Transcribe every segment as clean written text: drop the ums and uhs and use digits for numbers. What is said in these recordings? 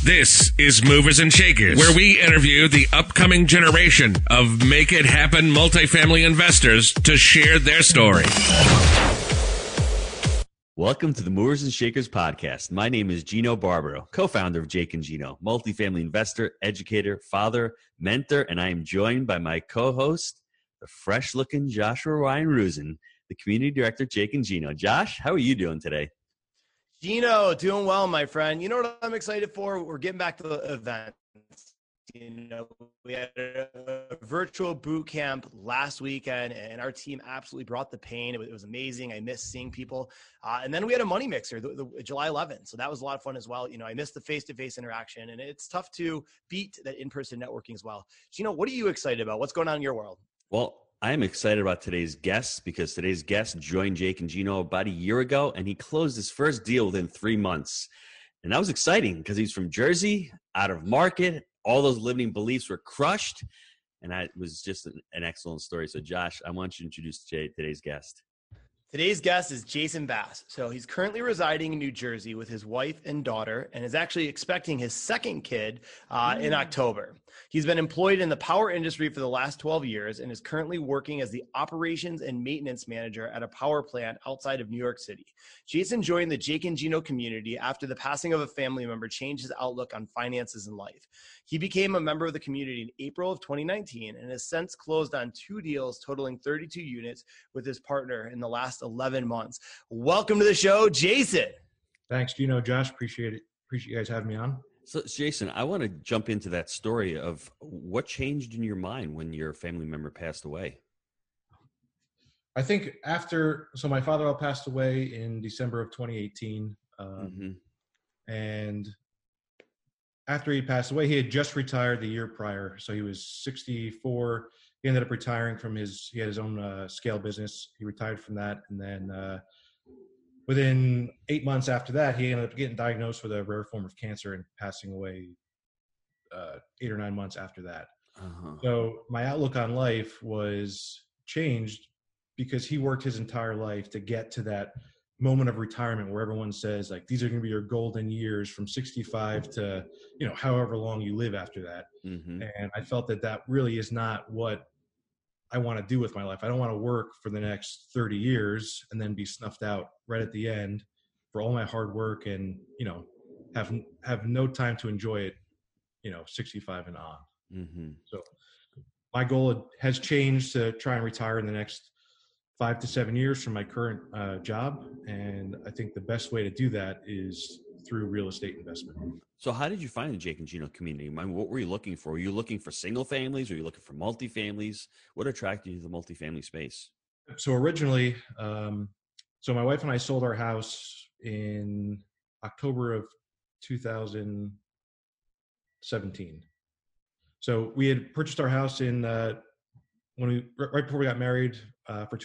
This is Movers and Shakers, where we interview the upcoming generation of Make It Happen multifamily investors to share their story. Welcome to the Movers and Shakers podcast. My name is Gino Barbaro, co-founder of Jake and Gino, multifamily investor, educator, father, mentor, and I am joined by my co-host, the fresh-looking Joshua Ryan Rusin, the community director, Jake and Gino. Josh, how are you doing today? Gino, doing well, my friend. You know what I'm excited for? We're getting back to the events. We had a virtual boot camp last weekend, and our team absolutely brought the pain. It was amazing. I missed seeing people. And then we had a money mixer, the July 11th. So that was a lot of fun as well. I missed the face-to-face interaction, and it's tough to beat that in-person networking as well. Gino, what are you excited about? What's going on in your world? Well, I'm excited about today's guest because today's guest joined Jake and Gino about a year ago, and he closed his first deal within 3 months. And that was exciting because he's from Jersey, out of market. All those limiting beliefs were crushed, and that was just an excellent story. So, Josh, I want you to introduce today's guest. Today's guest is Jason Bass. So he's currently residing in New Jersey with his wife and daughter and is actually expecting his second kid in October. He's been employed in the power industry for the last 12 years and is currently working as the operations and maintenance manager at a power plant outside of New York City. Jason joined the Jake and Gino community after the passing of a family member changed his outlook on finances and life. He became a member of the community in April of 2019 and has since closed on 2 deals totaling 32 units with his partner in the last 11 months. Welcome to the show, Jason. Thanks, Gino. Josh, appreciate it. Appreciate you guys having me on. So, Jason, I want to jump into that story of what changed in your mind when your family member passed away. I think so my father passed away in December of 2018. And after he passed away, he had just retired the year prior. So he was 64. He ended up retiring from he had his own scale business. He retired from that. And then within 8 months after that, he ended up getting diagnosed with a rare form of cancer and passing away 8 or 9 months after that. So my outlook on life was changed because he worked his entire life to get to that moment of retirement where everyone says, like, these are going to be your golden years from 65 to, however long you live after that. And I felt that really is not what I want to do with my life. I don't want to work for the next 30 years and then be snuffed out right at the end for all my hard work and, have no time to enjoy it, 65 and on. So my goal has changed to try and retire in the next 5 to 7 years from my current job. And I think the best way to do that is through real estate investment. So how did you find the Jake and Gino community? I mean, what were you looking for? Were you looking for single families? Were you looking for multifamilies? What attracted you to the multifamily space? So originally, so my wife and I sold our house in October of 2017. So we had purchased our house right before we got married for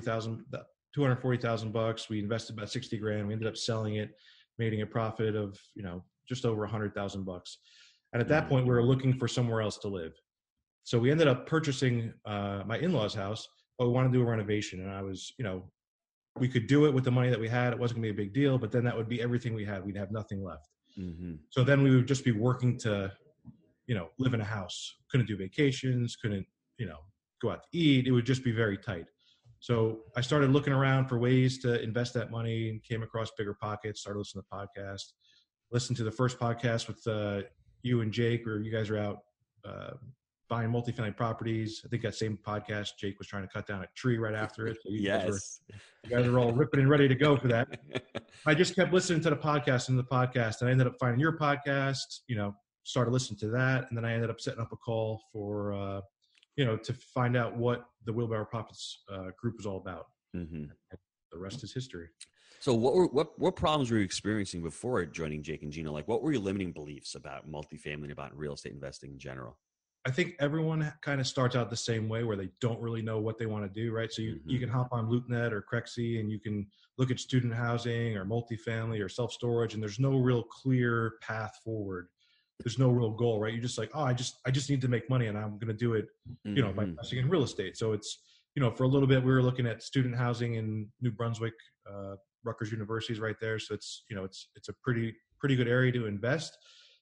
$240,000. We invested about $60,000. We ended up selling it, making a profit of, just over $100,000. And at that point, we were looking for somewhere else to live. So we ended up purchasing my in-laws' house, but we wanted to do a renovation. And I was, we could do it with the money that we had. It wasn't going to be a big deal, but then that would be everything we had. We'd have nothing left. So then we would just be working to, live in a house. Couldn't do vacations, couldn't, go out to eat. It would just be very tight. So I started looking around for ways to invest that money and came across Bigger Pockets, started listening to podcasts. Listened to the first podcast with you and Jake, where you guys are out buying multifamily properties. I think that same podcast, Jake was trying to cut down a tree right after it. So you guys are all ripping and ready to go for that. I just kept listening to the podcast and I ended up finding your podcast, started listening to that. And then I ended up setting up a call for, to find out what the Wheelbarrow Profits group was all about. The rest is history. So what problems were you experiencing before joining Jake and Gino? Like, what were your limiting beliefs about multifamily and about real estate investing in general? I think everyone kind of starts out the same way, where they don't really know what they want to do, right? So you can hop on LoopNet or Crexi and you can look at student housing or multifamily or self-storage, and there's no real clear path forward. There's no real goal, right? You're just like, I just need to make money and I'm going to do it, by investing in real estate. So it's, for a little bit, we were looking at student housing in New Brunswick, Rutgers University is right there. So it's, it's a pretty good area to invest.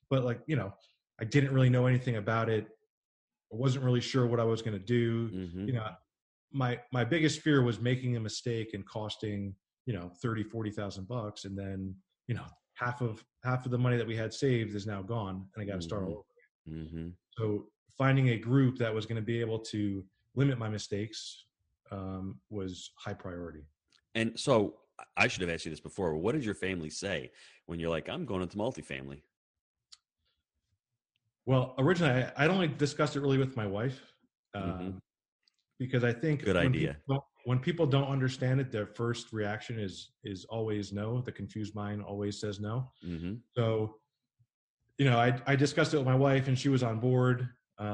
but like, you know, I didn't really know anything about it. I wasn't really sure what I was going to do. Mm-hmm. You know, my biggest fear was making a mistake and costing, you know, $30,000-$40,000. And then, you know, half of the money that we had saved is now gone, and I got to start all over. Mm-hmm. So finding a group that was going to be able to limit my mistakes was high priority. And so I should have asked you this before, but what did your family say when you're like, I'm going into multifamily? Well, originally I'd only discussed it really with my wife, because I think good idea. When people don't understand it, their first reaction is always no. The confused mind always says no. Mm-hmm. So, you know, I discussed it with my wife, and she was on board.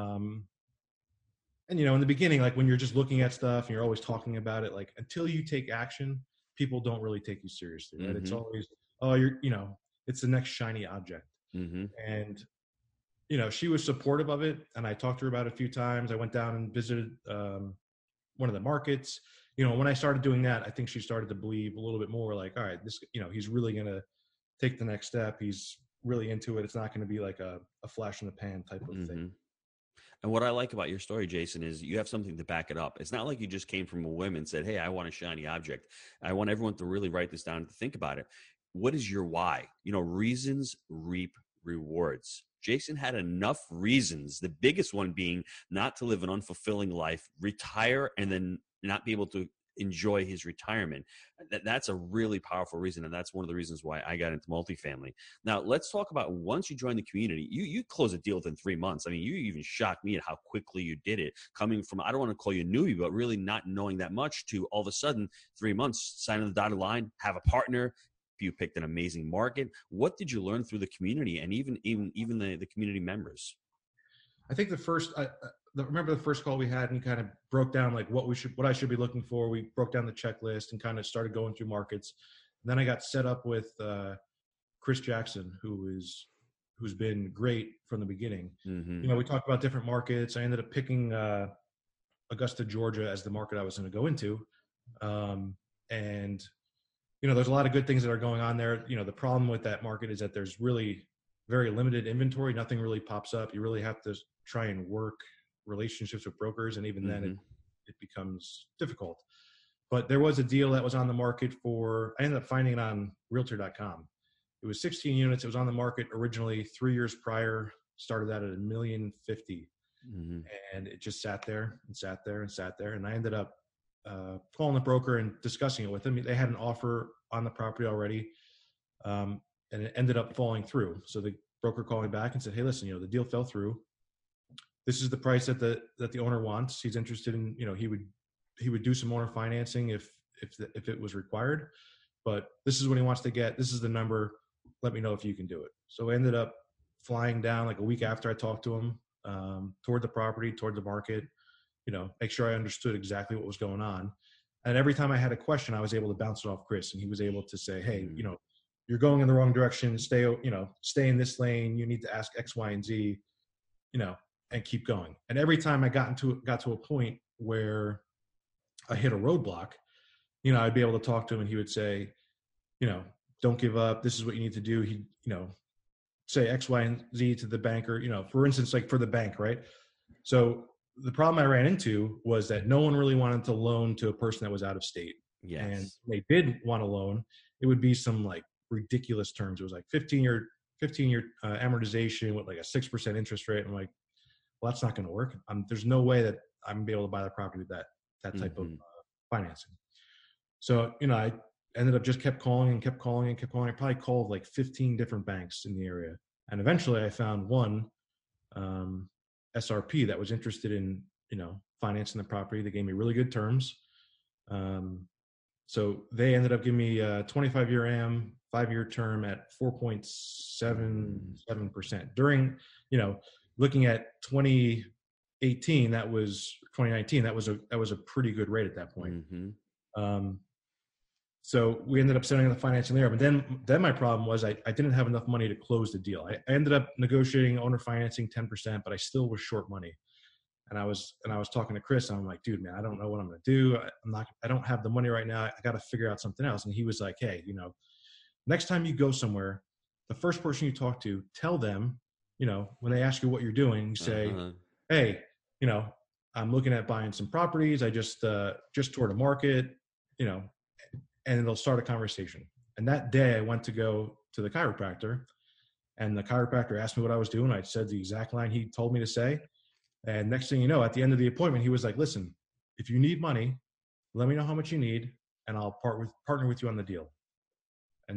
And, you know, in the beginning, like when you're just looking at stuff and you're always talking about it, like until you take action, people don't really take you seriously, right? Mm-hmm. It's always, oh, you know, it's the next shiny object. Mm-hmm. And, you know, she was supportive of it. And I talked to her about it a few times. I went down and visited one of the markets. You know, when I started doing that, I think she started to believe a little bit more like, all right, this, you know, he's really going to take the next step. He's really into it. It's not going to be like a flash in the pan type of thing. And what I like about your story, Jason, is you have something to back it up. It's not like you just came from a whim and said, hey, I want a shiny object. I want everyone to really write this down and to think about it. What is your why? You know, reasons reap rewards. Jason had enough reasons, the biggest one being not to live an unfulfilling life, retire, and then not be able to enjoy his retirement. That's a really powerful reason, and that's one of the reasons why I got into multifamily. Now, let's talk about once you join the community, you close a deal within 3 months. I mean, you even shocked me at how quickly you did it, coming from, I don't want to call you a newbie, but really not knowing that much, to all of a sudden 3 months, sign on the dotted line, have a partner. You picked an amazing market. What did you learn through the community and even the community members? I think remember the first call we had, and we kind of broke down like what I should be looking for. We broke down the checklist and kind of started going through markets. And then I got set up with Chris Jackson, who's been great from the beginning. Mm-hmm. You know, we talked about different markets. I ended up picking Augusta, Georgia as the market I was going to go into. And you know, there's a lot of good things that are going on there. You know, the problem with that market is that there's really very limited inventory. Nothing really pops up. You really have to try and work relationships with brokers. And even then it becomes difficult. But there was a deal that was on the market I ended up finding it on realtor.com. It was 16 units. It was on the market originally 3 years prior, started out at $1.05 million. And it just sat there and sat there and sat there. And I ended up calling the broker and discussing it with them. They had an offer on the property already, and it ended up falling through. So the broker called me back and said, hey, listen, you know, the deal fell through. This is the price that the owner wants. He's interested in, you know, he would do some owner financing if it was required, but this is what he wants to get. This is the number. Let me know if you can do it. So I ended up flying down like a week after I talked to him, toward the property, toward the market, you know, make sure I understood exactly what was going on. And every time I had a question, I was able to bounce it off Chris, and he was able to say, hey, you know, you're going in the wrong direction. Stay in this lane. You need to ask X, Y, and Z, you know, and keep going. And every time I got to a point where I hit a roadblock, you know, I'd be able to talk to him, and he would say, you know, don't give up. This is what you need to do. He, you know, say X, Y, and Z to the banker, you know, for instance, like for the bank, right? So the problem I ran into was that no one really wanted to loan to a person that was out of state. Yes. And they did want to loan. It would be some like ridiculous terms. It was like 15-year amortization with like a 6% interest rate. I'm like, well, that's not going to work. There's no way that I'm going to be able to buy the property with that type of financing. So, you know, I ended up just kept calling. I probably called like 15 different banks in the area. And eventually I found one, SRP, that was interested in, you know, financing the property. They gave me really good terms. So they ended up giving me a 25-year AM, 5-year term at 4.77% during, you know, looking at 2019, that was a pretty good rate at that point. So we ended up setting up the financing there. But then my problem was I didn't have enough money to close the deal. I ended up negotiating owner financing 10%, but I still was short money. And I was talking to Chris, and I'm like, dude, man, I don't know what I'm going to do. I don't have the money right now. I got to figure out something else. And he was like, hey, you know, next time you go somewhere, the first person you talk to, tell them, when they ask you what you're doing, you say, hey, I'm looking at buying some properties. I just toured a market, and they'll start a conversation. And that day I went to go to the chiropractor, and the chiropractor asked me what I was doing. I said the exact line he told me to say. And next thing you know, at the end of the appointment, he was like, listen, if you need money, let me know how much you need, and I'll partner with you on the deal. And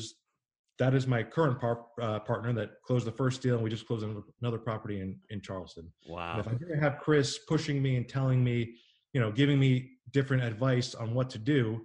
that is my current partner that closed the first deal, and we just closed another property in Charleston. Wow. And if I didn't have Chris pushing me and telling me, giving me different advice on what to do,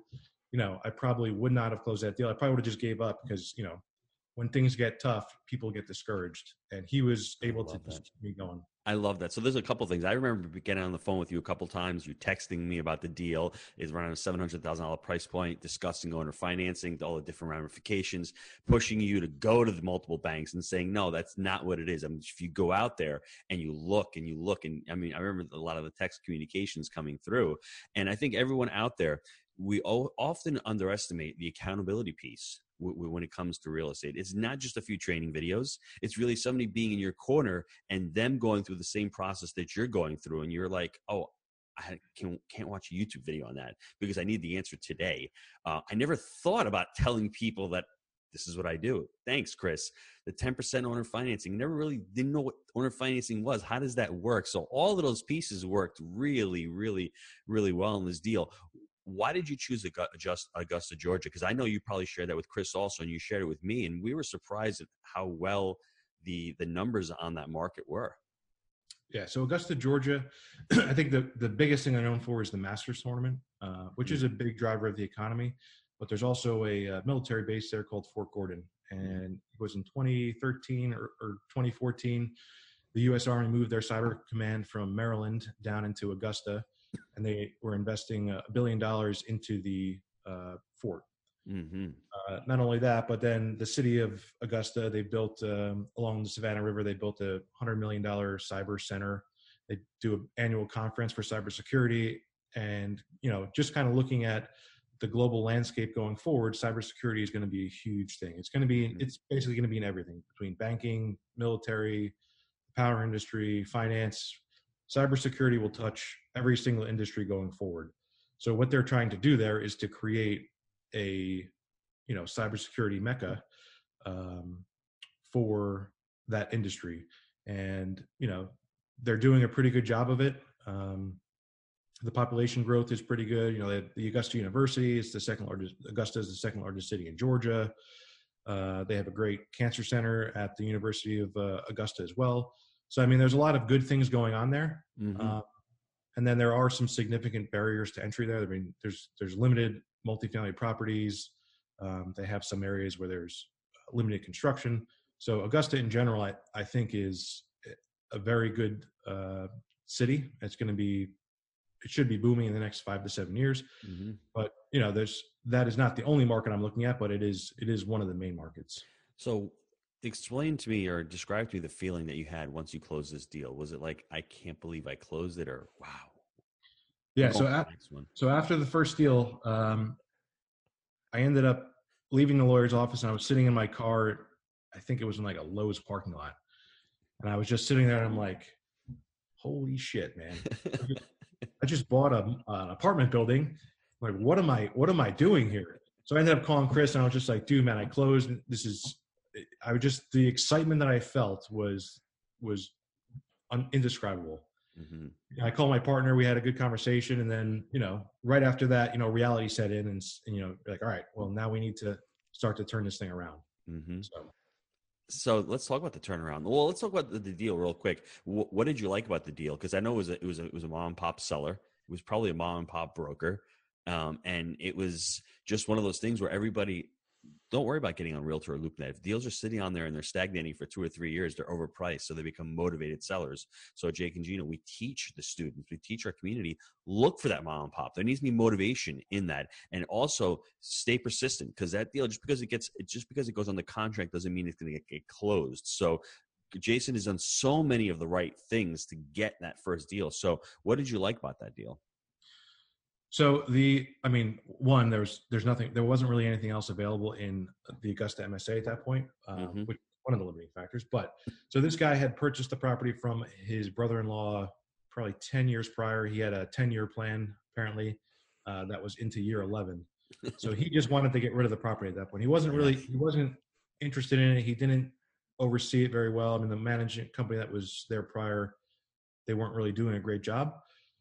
I probably would not have closed that deal. I probably would have just gave up because, when things get tough, people get discouraged. And he was able to just keep me going. I love that. So there's a couple things. I remember getting on the phone with you a couple times. You texting me about the deal. Is around a $700,000 price point, discussing owner financing, all the different ramifications, pushing you to go to the multiple banks and saying, no, that's not what it is. I mean, if you go out there and you look, and I mean, I remember a lot of the text communications coming through. And I think everyone out there, we often underestimate the accountability piece when it comes to real estate. It's not just a few training videos. It's really somebody being in your corner and them going through the same process that you're going through. And you're like, oh, I can't watch a YouTube video on that because I need the answer today. I never thought about telling people that this is what I do. Thanks, Chris. The 10% owner financing, never really didn't know what owner financing was. How does that work? So all of those pieces worked really, really, really well in this deal. Why did you choose Augusta, Georgia? Because I know you probably shared that with Chris also, and you shared it with me, and we were surprised at how well the numbers on that market were. Yeah, so Augusta, Georgia, I think the biggest thing I'm known for is the Masters tournament, which is a big driver of the economy. But there's also a military base there called Fort Gordon, and it was in 2013 or 2014. The U.S. Army moved their cyber command from Maryland down into Augusta, and they were investing $1 billion into the fort. Mm-hmm. Not only that, but then the city of Augusta, they built along the Savannah River, they built a $100 million cyber center. They do an annual conference for cybersecurity. And, just kind of looking at the global landscape going forward, cybersecurity is going to be a huge thing. It's basically going to be in everything between banking, military, power industry, finance. Cybersecurity will touch every single industry going forward. So what they're trying to do there is to create a, cybersecurity mecca for that industry. And, they're doing a pretty good job of it. The population growth is pretty good. The Augusta University is the second largest. Augusta is the second largest city in Georgia. They have a great cancer center at the University of Augusta as well. So, I mean, there's a lot of good things going on there. Mm-hmm. And then there are some significant barriers to entry there. I mean, there's limited multifamily properties. They have some areas where there's limited construction. So Augusta in general, I think is a very good city. It should be booming in the next 5 to 7 years. Mm-hmm. But, that is not the only market I'm looking at, but it is one of the main markets. So explain to me or describe to me the feeling that you had once you closed this deal. Was it like, I can't believe I closed it, or wow? Yeah. So after the first deal, I ended up leaving the lawyer's office, and I was sitting in my car. I think it was in like a Lowe's parking lot. And I was just sitting there, and I'm like, holy shit, man. I just bought an apartment building. Like, what am I doing here? So I ended up calling Chris, and I was just like, dude, man, I closed. The excitement that I felt was indescribable. Mm-hmm. I called my partner. We had a good conversation. And then, right after that, reality set in, and like, all right, well, now we need to start to turn this thing around. Mm-hmm. So let's talk about the turnaround. Well, let's talk about the deal real quick. What did you like about the deal? Because I know it was a mom and pop seller. It was probably a mom and pop broker. And it was just one of those things where everybody, don't worry about getting on Realtor or LoopNet. If deals are sitting on there and they're stagnating for 2 or 3 years, they're overpriced. So they become motivated sellers. So Jake and Gino, we teach the students, we teach our community, look for that mom and pop. There needs to be motivation in that. And also stay persistent, because that deal, just because it goes on the contract doesn't mean it's going to get closed. So Jason has done so many of the right things to get that first deal. So what did you like about that deal? So there wasn't really anything else available in the Augusta MSA at that point, which one of the limiting factors. But so this guy had purchased the property from his brother-in-law probably 10 years prior. He had a 10-year plan apparently that was into year 11. So he just wanted to get rid of the property at that point. He wasn't interested in it. He didn't oversee it very well. I mean, the management company that was there prior, they weren't really doing a great job.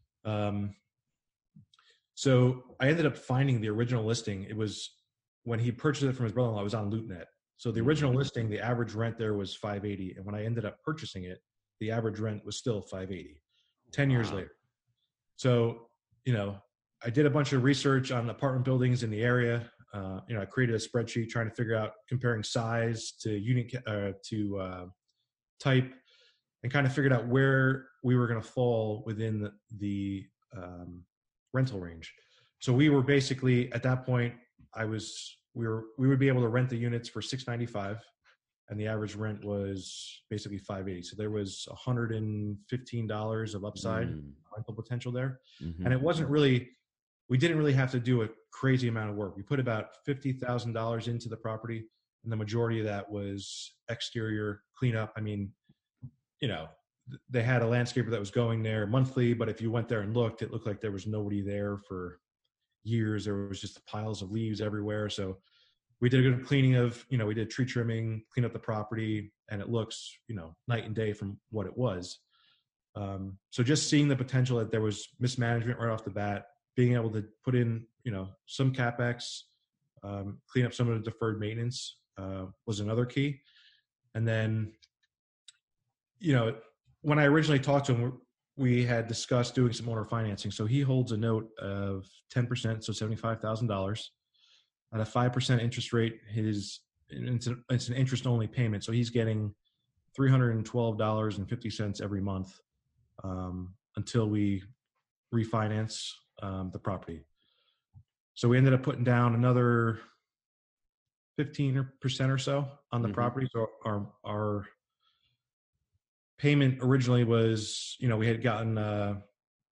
So I ended up finding the original listing. It was when he purchased it from his brother-in-law, it was on LoopNet. So the original listing, the average rent there was $580. And when I ended up purchasing it, the average rent was still $580, 10 years later. So, I did a bunch of research on apartment buildings in the area. I created a spreadsheet trying to figure out comparing size to unit to type, and kind of figured out where we were going to fall within the rental range. So we were basically at that point, we would be able to rent the units for $695, and the average rent was basically $580. So there was $115 of upside rental potential there, and it wasn't really. We didn't really have to do a crazy amount of work. We put about $50,000 into the property, and the majority of that was exterior cleanup. I mean, they had a landscaper that was going there monthly, but if you went there and looked, it looked like there was nobody there for years. There was just piles of leaves everywhere. So we did a good cleaning of, we did tree trimming, clean up the property, and it looks, night and day from what it was. So just seeing the potential that there was mismanagement right off the bat, being able to put in, some CapEx, clean up some of the deferred maintenance was another key. And then, when I originally talked to him, we had discussed doing some owner financing. So he holds a note of 10%, so $75,000 at a 5% interest rate. It's an interest-only payment, so he's getting $312.50 every month until we refinance the property. So we ended up putting down another 15% or so on the property. So our payment originally was, we had gotten a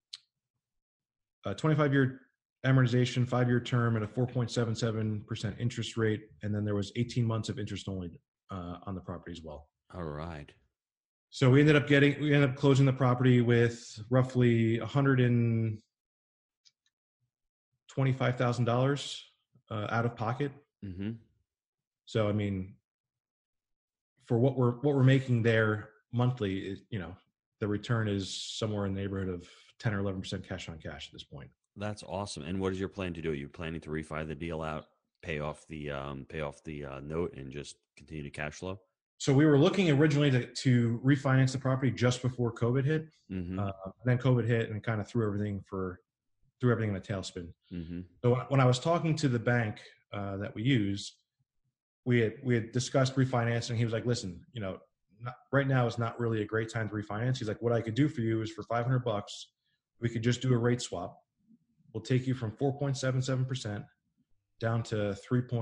25-year amortization, 5-year term, and a 4.77% interest rate, and then there was 18 months of interest only on the property as well. All right. So we ended up closing the property with roughly $125,000 out of pocket. So I mean, for what we're making there monthly, the return is somewhere in the neighborhood of 10 or 11% cash on cash at this point. That's awesome. And what is your plan to do? Are you planning to refi the deal out, pay off the note, and just continue to cash flow? So we were looking originally to refinance the property just before COVID hit. And then COVID hit and kind of threw everything in a tailspin. So when I was talking to the bank that we use, we had discussed refinancing. He was like, listen, right now is not really a great time to refinance. He's like, what I could do for you is for $500, we could just do a rate swap. We'll take you from 4.77% down to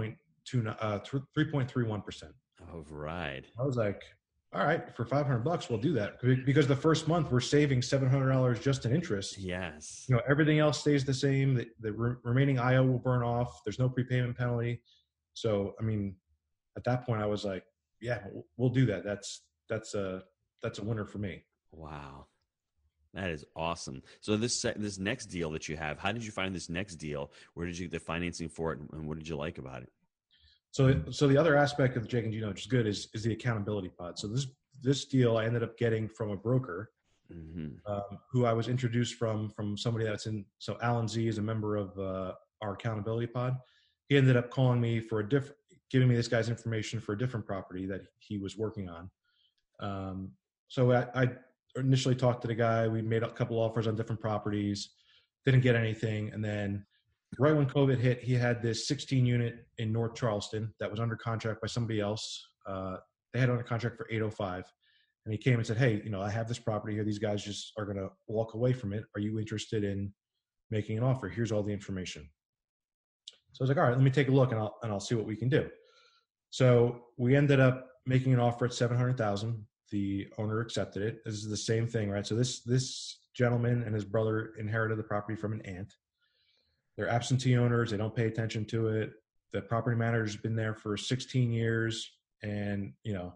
3.31%. Oh, right. I was like, all right, for $500, we'll do that, because the first month we're saving $700 just in interest. Yes. Everything else stays the same. The remaining IO will burn off. There's no prepayment penalty. So, I mean, at that point I was like, yeah, we'll do that. That's a winner for me. Wow. That is awesome. So this next deal that you have, how did you find this next deal? Where did you get the financing for it, and what did you like about it? So the other aspect of the Jake and Gino, which is good, is the accountability pod. So this deal I ended up getting from a broker who I was introduced from somebody that's in. So Alan Z is a member of our accountability pod. He ended up calling me giving me this guy's information for a different property that he was working on. So I initially talked to the guy. We made a couple offers on different properties, didn't get anything, and then right when COVID hit, he had this 16 unit in North Charleston that was under contract by somebody else. They had it under contract for $805. And he came and said, hey, I have this property here. These guys just are going to walk away from it. Are you interested in making an offer? Here's all the information. So I was like, all right, let me take a look and I'll see what we can do. So we ended up making an offer at $700,000. The owner accepted it. This is the same thing, right? So this gentleman and his brother inherited the property from an aunt. They're absentee owners. They don't pay attention to it. The property manager's been there for 16 years. And,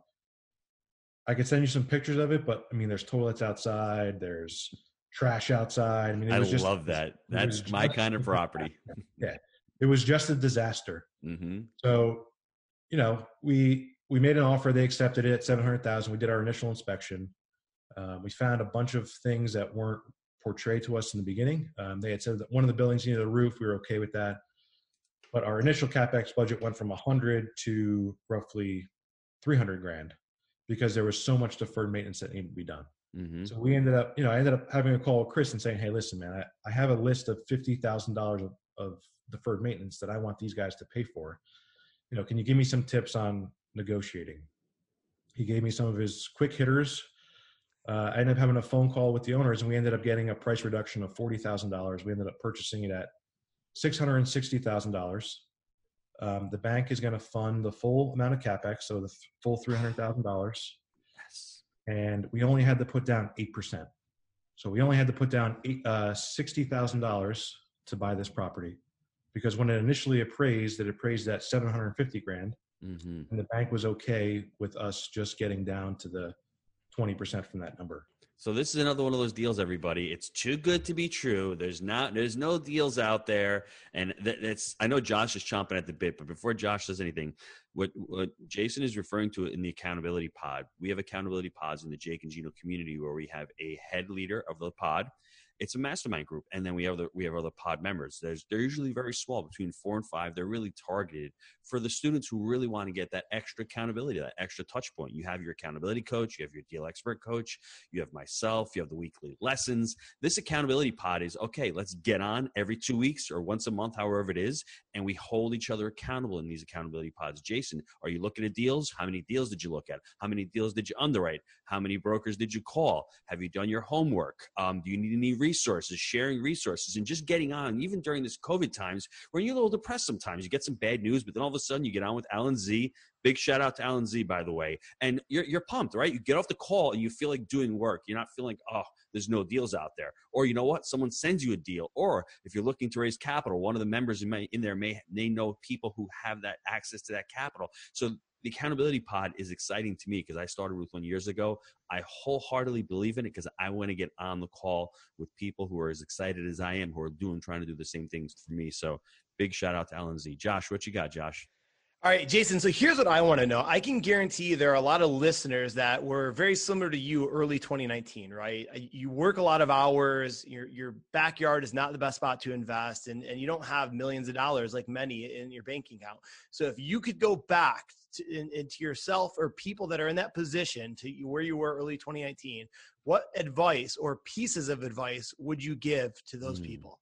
I could send you some pictures of it, but I mean, there's toilets outside. There's trash outside. I mean, I love that. That's my kind of property. Yeah. It was just a disaster. Mm-hmm. So, we made an offer. They accepted it at $700,000. We did our initial inspection. We found a bunch of things that weren't portrayed to us in the beginning. They had said that one of the buildings needed a roof. We were okay with that. But our initial CapEx budget went from 100 to roughly 300 grand because there was so much deferred maintenance that needed to be done. Mm-hmm. So we ended up, I ended up having a call with Chris and saying, hey, listen, man, I have a list of $50,000 of deferred maintenance that I want these guys to pay for. Can you give me some tips on negotiating? He gave me some of his quick hitters. I ended up having a phone call with the owners, and we ended up getting a price reduction of $40,000. We ended up purchasing it at $660,000. The bank is going to fund the full amount of CapEx, so the full $300,000. Yes. And we only had to put down 8%. So we only had to put down $60,000 to buy this property, because when it initially appraised, it appraised at 750 grand, mm-hmm. and the bank was okay with us just getting down to the 20% from that number. So this is another one of those deals, everybody. It's too good to be true. There's no deals out there. And I know Josh is chomping at the bit, but before Josh says anything, what Jason is referring to in the accountability pod, we have accountability pods in the Jake and Gino community where we have a head leader of the pod. It's a mastermind group. And then we have other pod members. They're usually very small, between 4 and 5. They're really targeted for the students who really want to get that extra accountability, that extra touch point. You have your accountability coach, you have your deal expert coach, you have myself, you have the weekly lessons. This accountability pod is, okay, let's get on every 2 weeks or once a month, however it is, and we hold each other accountable in these accountability pods. Jason, are you looking at deals? How many deals did you look at? How many deals did you underwrite? How many brokers did you call? Have you done your homework? Do you need any resources, sharing resources, and just getting on, even during this COVID times where you're a little depressed sometimes. You get some bad news, but then all of a sudden you get on with Alan Z. Big shout out to Alan Z, by the way. And you're pumped, right? You get off the call and you feel like doing work. You're not feeling, oh, there's no deals out there. Or you know what? Someone sends you a deal. Or if you're looking to raise capital, one of the members in there may know people who have that access to that capital. So the accountability pod is exciting to me because I started with 1 year ago. I wholeheartedly believe in it because I want to get on the call with people who are as excited as I am, who are trying to do the same things for me. So big shout out to Alan Z. Josh, what you got, Josh? All right, Jason. So here's what I want to know. I can guarantee there are a lot of listeners that were very similar to you early 2019, right? You work a lot of hours. Your backyard is not the best spot to invest, and you don't have millions of dollars like many in your bank account. So if you could go back into yourself or people that are in that position to where you were early 2019, what advice or pieces of advice would you give to those people?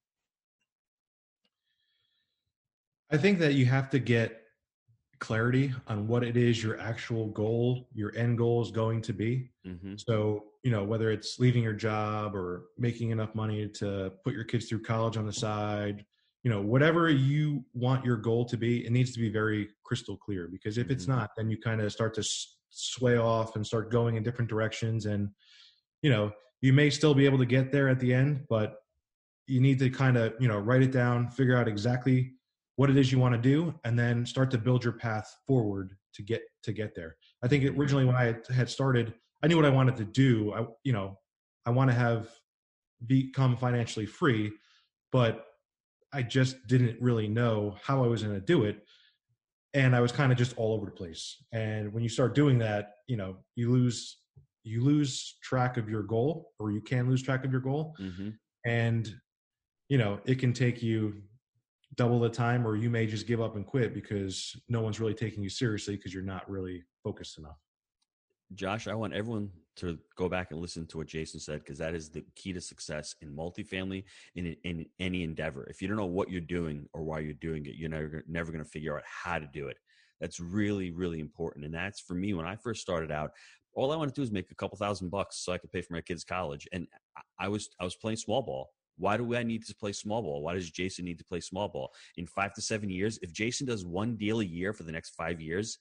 I think that you have to get clarity on what it is your actual goal, your end goal is going to be. Mm-hmm. So, whether it's leaving your job or making enough money to put your kids through college on the side, whatever you want your goal to be, it needs to be very crystal clear, because if it's not, then you kind of start to sway off and start going in different directions. And, you may still be able to get there at the end, but you need to kind of, write it down, figure out exactly what it is you want to do, and then start to build your path forward to get there. I think originally when I had started, I knew what I wanted to do. I want to become financially free, but I just didn't really know how I was going to do it. And I was kind of just all over the place. And when you start doing that, you lose track of your goal, or you can lose track of your goal. Mm-hmm. And, it can take you double the time, or you may just give up and quit because no one's really taking you seriously because you're not really focused enough. Josh, I want everyone to go back and listen to what Jason said, because that is the key to success in multifamily, in any endeavor. If you don't know what you're doing or why you're doing it, you're never going to figure out how to do it. That's really, really important. And that's, for me, when I first started out, all I wanted to do is make a couple $1,000 so I could pay for my kids' college. And I was playing small ball. Why do I need to play small ball? Why does Jason need to play small ball? In 5 to 7 years, if Jason does one deal a year for the next 5 years,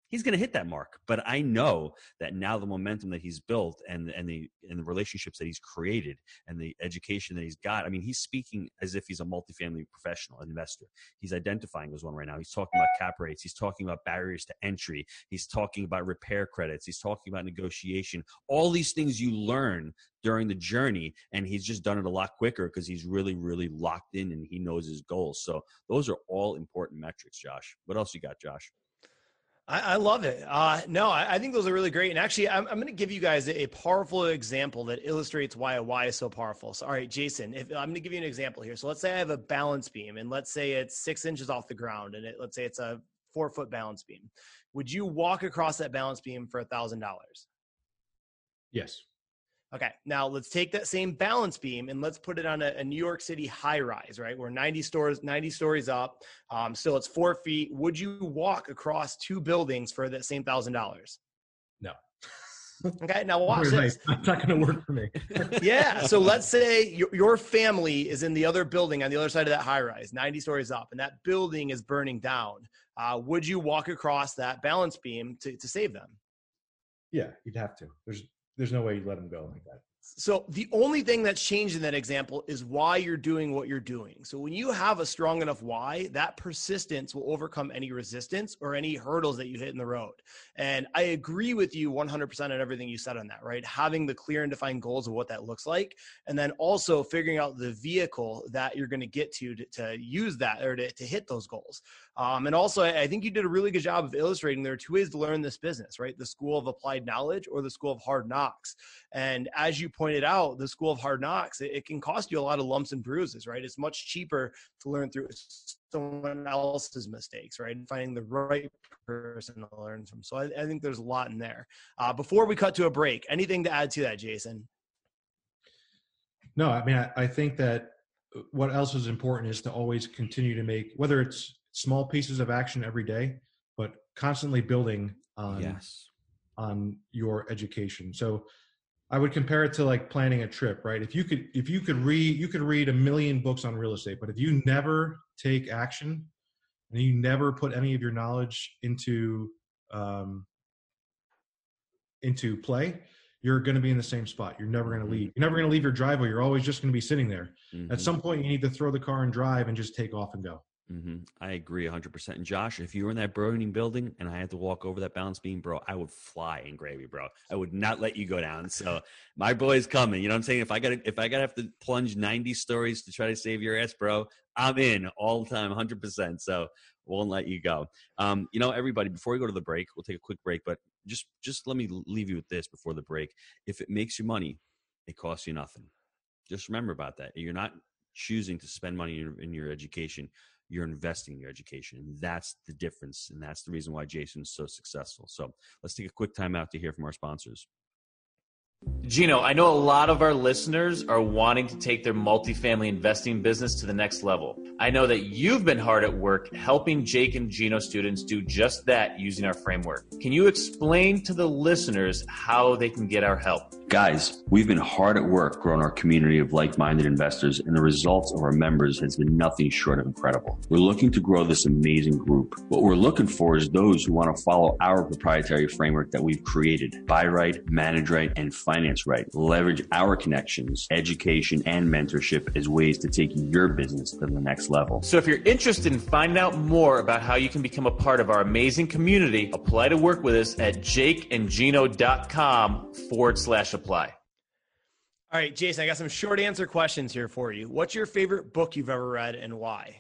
he's going to hit that mark. But I know that now the momentum that he's built and the relationships that he's created and the education that he's got, I mean, he's speaking as if he's a multifamily professional investor. He's identifying as one right now. He's talking about cap rates. He's talking about barriers to entry. He's talking about repair credits. He's talking about negotiation. All these things you learn during the journey, and he's just done it a lot quicker because he's really, really locked in and he knows his goals. So those are all important metrics, Josh. What else you got, Josh? I love it. No, I think those are really great. And actually, I'm going to give you guys a powerful example that illustrates why a why is so powerful. So, all right, Jason, I'm going to give you an example here. So let's say I have a balance beam, and let's say it's 6 inches off the ground, and let's say it's a 4-foot balance beam. Would you walk across that balance beam for $1,000? Yes. Okay, now let's take that same balance beam and let's put it on a New York City high rise, right? We're 90 stories up. Still it's 4 feet. Would you walk across 2 buildings for that same $1,000? No. Okay, now watch this. It's not going to work for me. Yeah, so let's say your family is in the other building on the other side of that high rise, 90 stories up, and that building is burning down. Would you walk across that balance beam to save them? Yeah, you'd have to. There's no way you'd let them go like that. So the only thing that's changed in that example is why you're doing what you're doing. So when you have a strong enough why, that persistence will overcome any resistance or any hurdles that you hit in the road. And I agree with you 100% on everything you said on that, right? Having the clear and defined goals of what that looks like. And then also figuring out the vehicle that you're going to get to use that or to hit those goals. And also, I think you did a really good job of illustrating there are 2 ways to learn this business, right? The school of applied knowledge or the school of hard knocks. And as you pointed out, the school of hard knocks, it can cost you a lot of lumps and bruises, right? It's much cheaper to learn through someone else's mistakes, right? And finding the right person to learn from. So I think there's a lot in there. Before we cut to a break, anything to add to that, Jason? No, I mean, I think that what else is important is to always continue to make, whether it's small pieces of action every day, but constantly building on your education. So I would compare it to like planning a trip, right? If you could read a million books on real estate, but if you never take action and you never put any of your knowledge into play, you're going to be in the same spot. You're never going to leave. You're never going to leave your driveway. You're always just going to be sitting there. Mm-hmm. At some point, you need to throw the car and drive and just take off and go. Mm-hmm. I agree 100%. And Josh, if you were in that burning building and I had to walk over that balance beam, bro, I would fly in gravy, bro. I would not let you go down. So my boy's coming. You know what I'm saying? If I gotta have to plunge 90 stories to try to save your ass, bro, I'm in all the time, 100%. So won't let you go. Everybody, before we go to the break, we'll take a quick break, but just let me leave you with this before the break. If it makes you money, it costs you nothing. Just remember about that. You're not choosing to spend money in your education. You're investing in your education. And that's the difference. And that's the reason why Jason is so successful. So let's take a quick time out to hear from our sponsors. Gino, I know a lot of our listeners are wanting to take their multifamily investing business to the next level. I know that you've been hard at work helping Jake and Gino students do just that using our framework. Can you explain to the listeners how they can get our help? Guys, we've been hard at work growing our community of like-minded investors, and the results of our members has been nothing short of incredible. We're looking to grow this amazing group. What we're looking for is those who want to follow our proprietary framework that we've created. Buy right, manage right, and finance right. Leverage our connections, education, and mentorship as ways to take your business to the next level. So if you're interested in finding out more about how you can become a part of our amazing community, apply to work with us at jakeandgino.com/apply. All right, Jason, I got some short answer questions here for you. What's your favorite book you've ever read and why?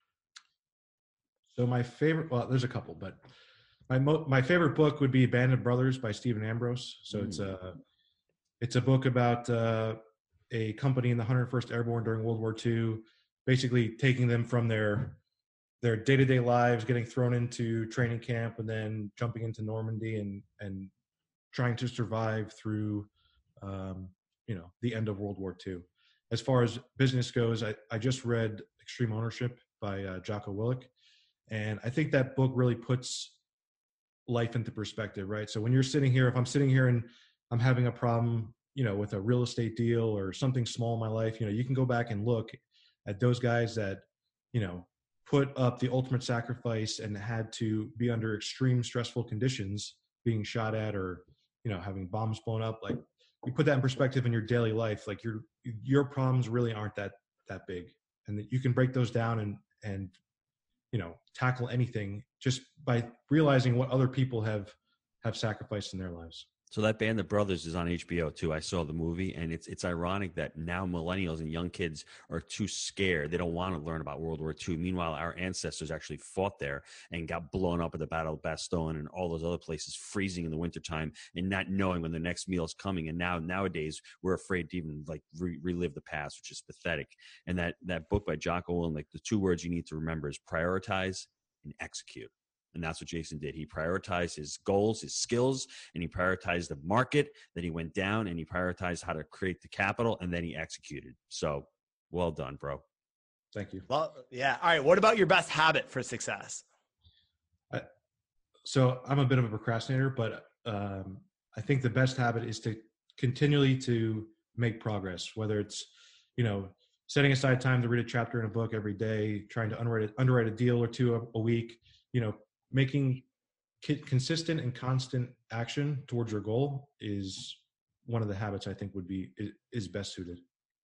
So my favorite, well, there's a couple, but my favorite book would be Band of Brothers by Stephen Ambrose. So it's a book about a company in the 101st Airborne during World War II, basically taking them from their day-to-day lives, getting thrown into training camp, and then jumping into Normandy and trying to survive through the end of World War II. As far as business goes, I just read Extreme Ownership by Jocko Willink. And I think that book really puts life into perspective, right? So when you're sitting here, if I'm sitting here and I'm having a problem, with a real estate deal or something small in my life, you can go back and look at those guys that, put up the ultimate sacrifice and had to be under extreme stressful conditions, being shot at or, having bombs blown up, like you put that in perspective in your daily life, like your problems really aren't that big, and that you can break those down and tackle anything just by realizing what other people have sacrificed in their lives. So that Band of Brothers is on HBO too. I saw the movie, and it's ironic that now millennials and young kids are too scared. They don't want to learn about World War II. Meanwhile, our ancestors actually fought there and got blown up at the Battle of Bastogne and all those other places, freezing in the wintertime and not knowing when the next meal is coming. And nowadays, we're afraid to even relive the past, which is pathetic. And that book by Jocko Willink, like the two words you need to remember is prioritize and execute. And that's what Jason did. He prioritized his goals, his skills, and he prioritized the market. Then he went down and he prioritized how to create the capital, and then he executed. So well done, bro. Thank you. Well, yeah. All right. What about your best habit for success? So I'm a bit of a procrastinator, but I think the best habit is to continually to make progress, whether it's, setting aside time to read a chapter in a book every day, trying to underwrite a deal or two a week, making consistent and constant action towards your goal is one of the habits I think is best suited.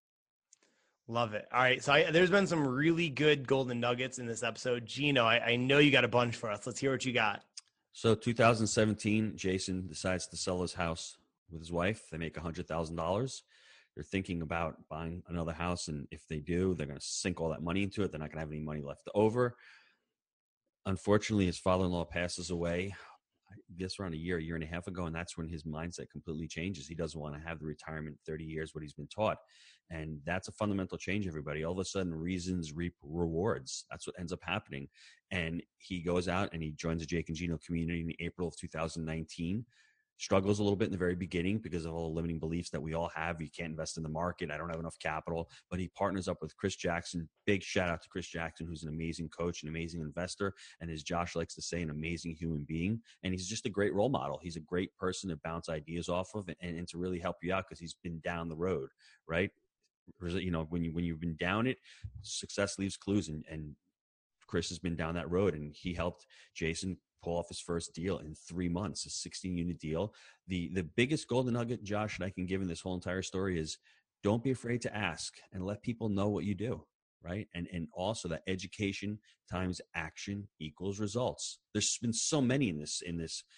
Love it. All right. So there's been some really good golden nuggets in this episode. Gino, I know you got a bunch for us. Let's hear what you got. So 2017, Jason decides to sell his house with his wife. They make $100,000. They're thinking about buying another house. And if they do, they're going to sink all that money into it. They're not going to have any money left over. Unfortunately, his father-in-law passes away, I guess around a year and a half ago, and that's when his mindset completely changes. He doesn't want to have the retirement 30 years, what he's been taught. And that's a fundamental change, everybody. All of a sudden, reasons reap rewards. That's what ends up happening. And he goes out and he joins the Jake and Gino community in April of 2019. Struggles a little bit in the very beginning because of all the limiting beliefs that we all have. You can't invest in the market. I don't have enough capital. But he partners up with Chris Jackson. Big shout out to Chris Jackson, who's an amazing coach, an amazing investor, and as Josh likes to say, an amazing human being. And he's just a great role model. He's a great person to bounce ideas off of and to really help you out because he's been down the road, right? When you've been down it, success leaves clues, and Chris has been down that road, and he helped Jason pull off his first deal in 3 months, a 16-unit deal. The biggest golden nugget, Josh, that I can give in this whole entire story is don't be afraid to ask and let people know what you do, right? And also that education times action equals results. There's been so many in this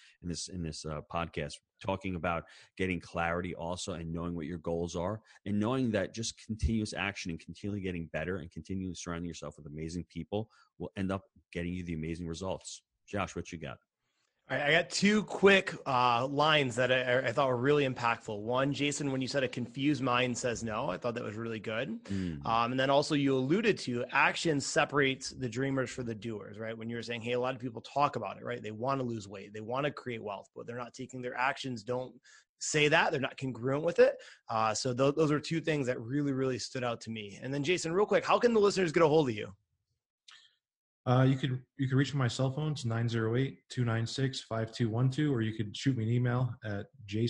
podcast talking about getting clarity also and knowing what your goals are and knowing that just continuous action and continually getting better and continually surrounding yourself with amazing people will end up getting you the amazing results. Josh, what you got? All right, I got two quick lines that I thought were really impactful. One, Jason, when you said a confused mind says no, I thought that was really good. And then also you alluded to action separates the dreamers from the doers, right? When you were saying, hey, a lot of people talk about it, right? They want to lose weight. They want to create wealth, but they're not taking their actions. Don't say that. They're not congruent with it. So those are two things that really, really stood out to me. And then Jason, real quick, how can the listeners get a hold of you? You could reach my cell phone. It's 908-296-5212, or you could shoot me an email at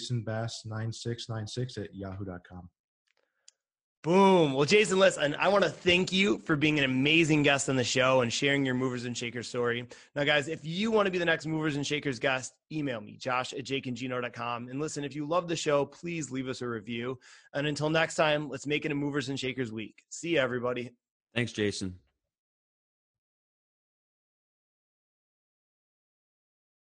jasonbass9696@yahoo.com. Boom. Well, Jason, listen, I want to thank you for being an amazing guest on the show and sharing your Movers and Shakers story. Now, guys, if you want to be the next Movers and Shakers guest, email me, josh@jakeandgino.com. And listen, if you love the show, please leave us a review. And until next time, let's make it a Movers and Shakers week. See you, everybody. Thanks, Jason.